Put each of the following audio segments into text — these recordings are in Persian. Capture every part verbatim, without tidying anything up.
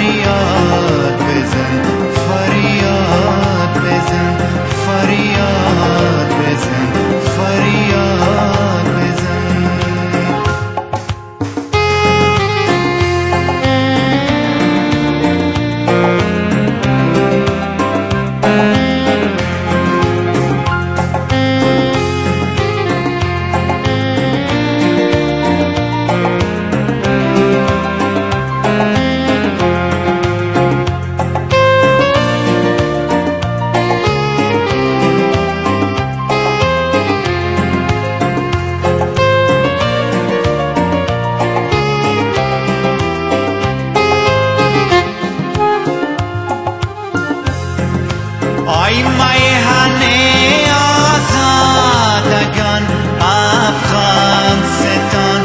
فریاد بزن فریاد بزن فریاد بزن فریاد بزن. آی میهنه آزادگان افغانستان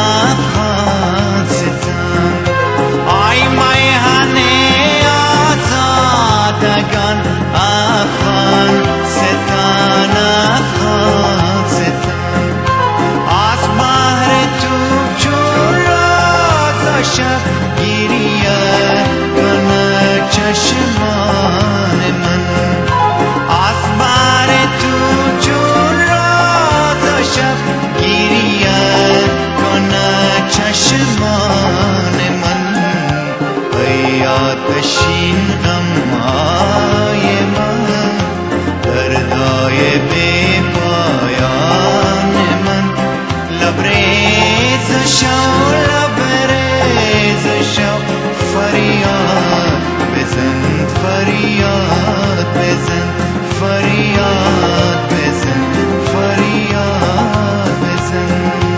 افغانستان. آی میهنه آزادگان افغانستان افغانستان. از بحر تو چون راز شب گریه کنه چشمان من. از بحر تو چون راز شب گریه کنه چشمان من. ای آتشین غمهای من دردای بی پایان من. لبریز شو لبریز شو فریاد بزن فریاد بزن فریاد بزن فریاد بزن.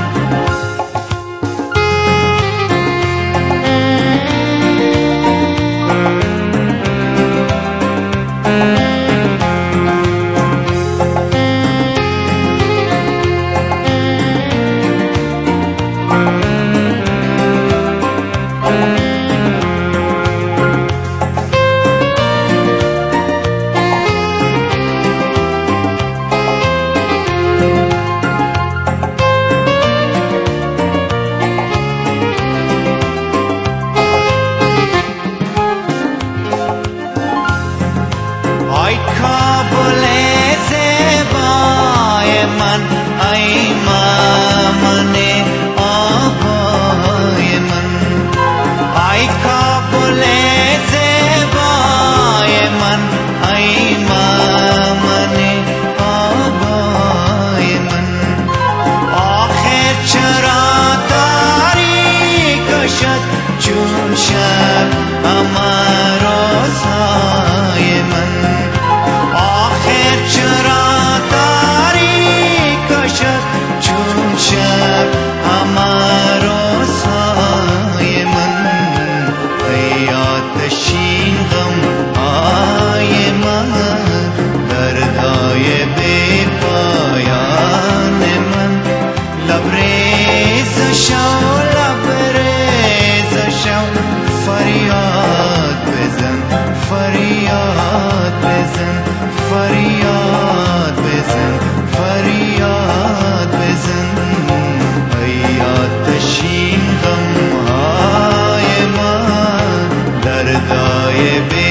آی کابل زیبای من ای مامان آبای من. آی کابل زیبای من ای مامان آبای من. آخر چرا داری کشد چون شب اما روزهای من. آخر چرا داری کشد چون شب همه روزهای من. ای آتشین غمهای من دردای بی پایان من. لبریز شو لبریز شو فریاد بزن فریاد بزن فریاد بزن فریاد بزن. ای آتشین غمهای من دردای بی